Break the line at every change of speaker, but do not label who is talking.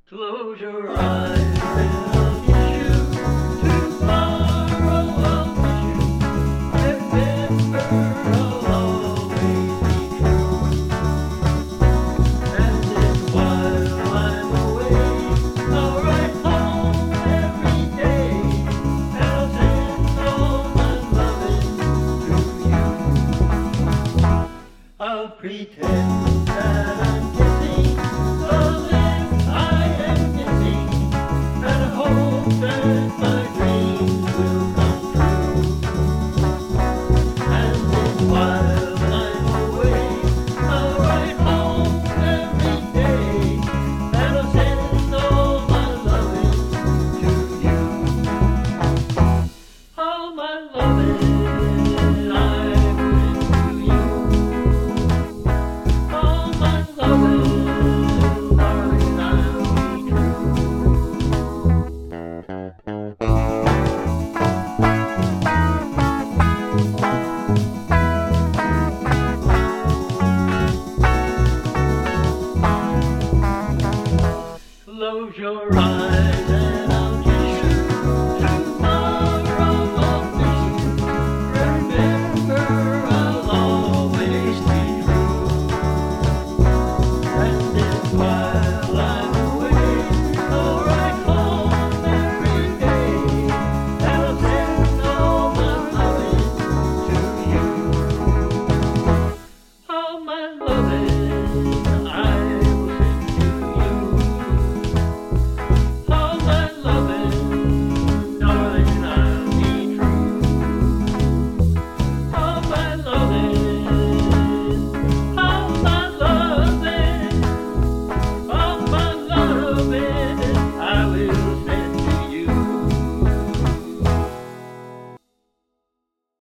Close your eyes and I'll kiss you. Tomorrow I'll miss you. Remember, I'll always be true. And then while I'm away, I'll write home every day. And I'll send all my loving to you. I'll pretend that I'm kissing the lips I am missing, and I hope that my dreams will come true. And then while I'm away, I'll write home every day, and I'll send all my loving to you. All my loving I bring to you. All my loving, darling, I'll be true. Close your eyes and